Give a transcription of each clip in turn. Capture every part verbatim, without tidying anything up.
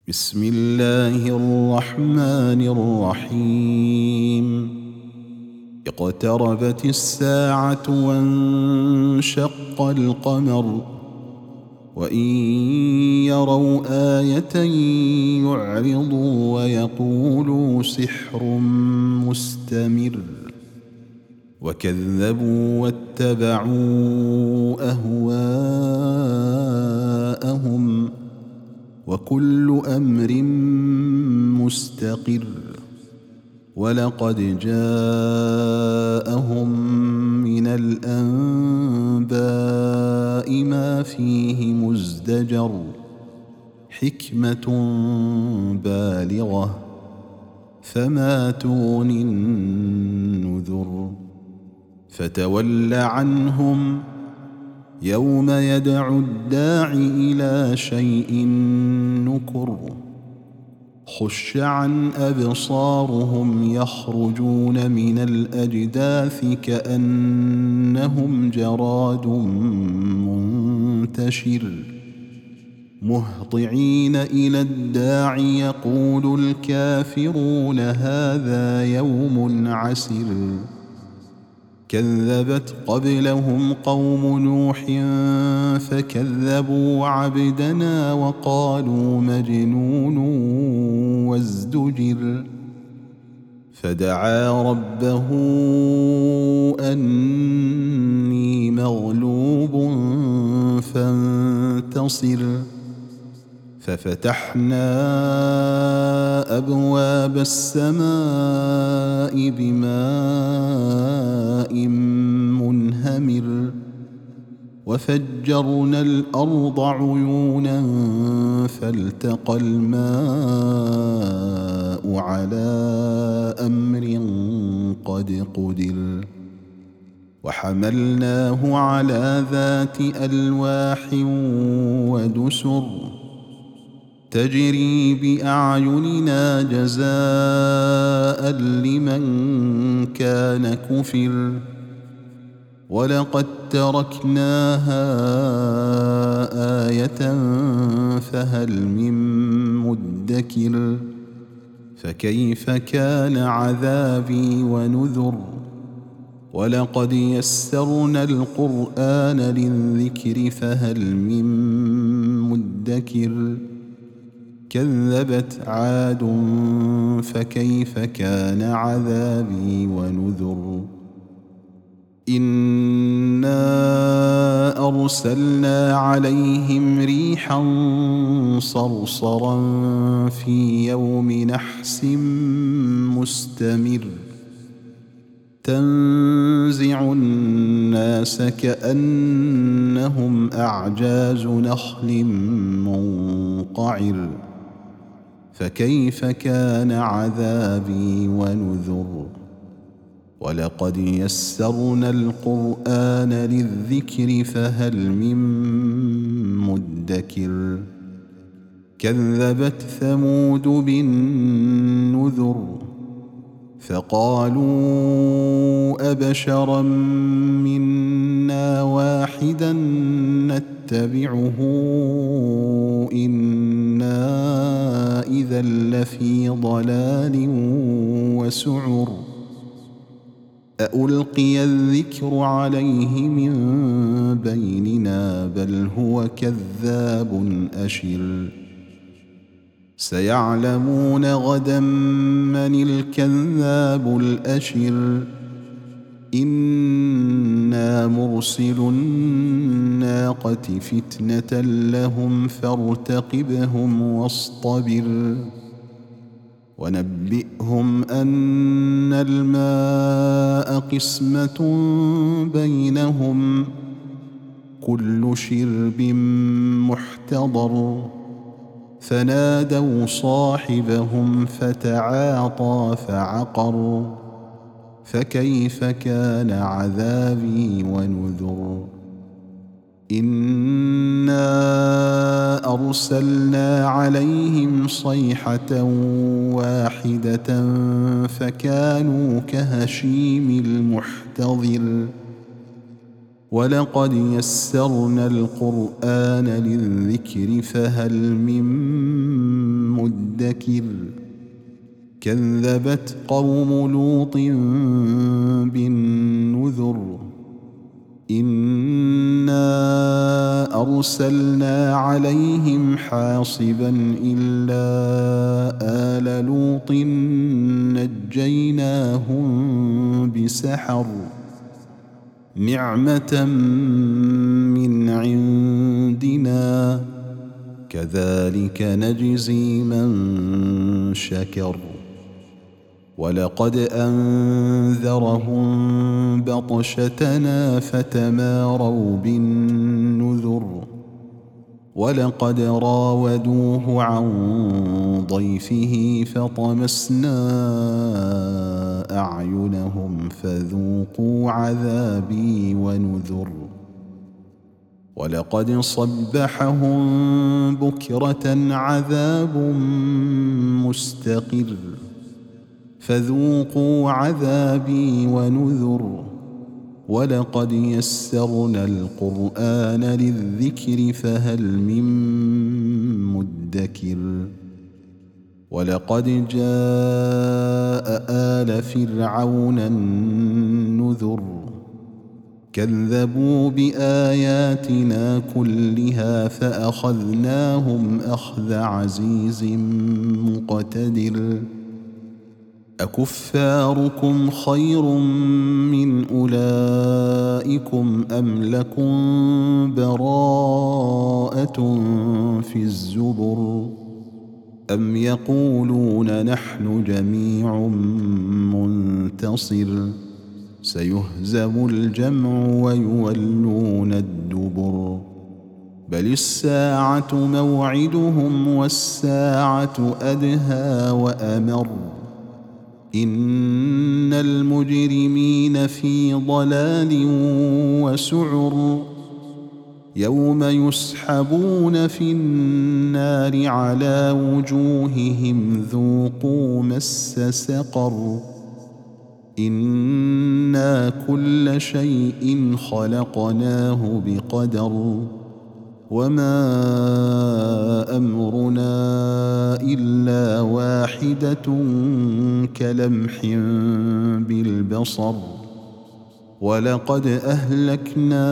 بسم الله الرحمن الرحيم اقتربت الساعة وانشق القمر وإن يروا آية يعرضوا ويقولوا سحر مستمر وكذبوا واتبعوا أهواءهم وكل أمر مستقر ولقد جاءهم من الأنباء ما فيه مزدجر حكمة بالغة فما تغني النذر فتول عنهم يوم يدعو الداع إلى شيء نكر خش عن أبصارهم يخرجون من الأجداث كأنهم جراد منتشر مهطعين إلى الداع يقول الكافرون هذا يوم عسر كذبت قبلهم قوم نوح فكذبوا عبدنا وقالوا مجنون وازدجر فدعا ربه أني مغلوب فانتصر ففتحنا أبواب السماء بماء منهمر وفجرنا الأرض عيونا فالتقى الماء على أمر قد قدر وحملناه على ذات ألواح ودسر تجري بأعيننا جزاء لمن كان كفر ولقد تركناها آية فهل من مدكر فكيف كان عذابي ونذر ولقد يسرنا القرآن للذكر فهل من مدكر كذبت عاد فكيف كان عذابي ونذر إنا أرسلنا عليهم ريحا صرصرا في يوم نحس مستمر تنزع الناس كأنهم أعجاز نخل منقعر فكيف كان عذابي ونذر ولقد يسرنا القرآن للذكر فهل من مدكر كذبت ثمود بالنذر فقالوا أبشرا منا واحدا نتبعه إنا إذا لفي ضلال وسعر أألقي الذكر عليه من بيننا بل هو كذاب أشر سيعلمون غدا من الكذاب الأشر إنا مرسل الناقة فتنة لهم فارتقبهم واصطبر ونبئهم أن الماء قسمة بينهم كل شرب محتضر فنادوا صاحبهم فتعاطى فعقر فكيف كان عذابي ونذر إنا أرسلنا عليهم صيحة واحدة فكانوا كهشيم المحتضر ولقد يسرنا القرآن للذكر فهل من مدكر كذبت قوم لوط بالنذر إنا أرسلنا عليهم حاصبا إلا آل لوط نجيناهم بسحر نعمة من عندنا كذلك نجزي من شكر ولقد أنذرهم بطشتنا فتماروا بالنذر ولقد راودوه عن ضيفه فطمسنا أعينهم فذوقوا عذابي ونذر ولقد صبحهم بكرة عذاب مستقر فذوقوا عذابي ونذر ولقد يسرنا القرآن للذكر فهل من مدكر ولقد جاء آل فرعون النذر كذبوا بآياتنا كلها فأخذناهم أخذ عزيز مقتدر أكفاركم خير من أولئكم أم لكم براءة في الزبر أم يقولون نحن جميع منتصر سيهزم الجمع ويولون الدبر بل الساعة موعدهم والساعة أدهى وأمر إن المجرمين في ضلال وسعر يوم يسحبون في النار على وجوههم ذوقوا مس سقر إنا كل شيء خلقناه بقدر وما أمرنا إلا واحدة كلمح بالبصر ولقد أهلكنا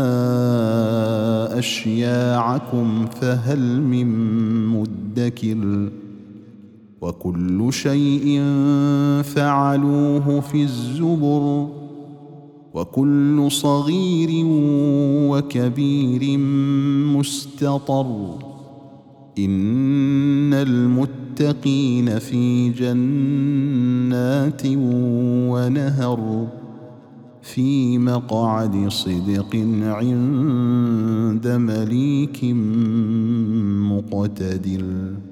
أشياعكم فهل من مدكر وكل شيء فعلوه في الزبر وكل صغير وكبير مستطر إن المتقين في جنات ونهر في مقعد صدق عند مليك مقتدر.